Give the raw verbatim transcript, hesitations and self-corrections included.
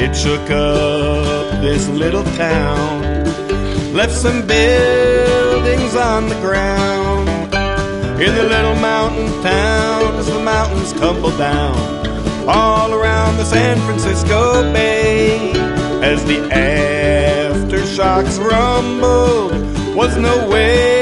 It shook up this little town, left some buildings on the ground. In the little mountain town, as the mountains tumbled down, all around the San Francisco Bay, as the aftershocks rumbled, was no way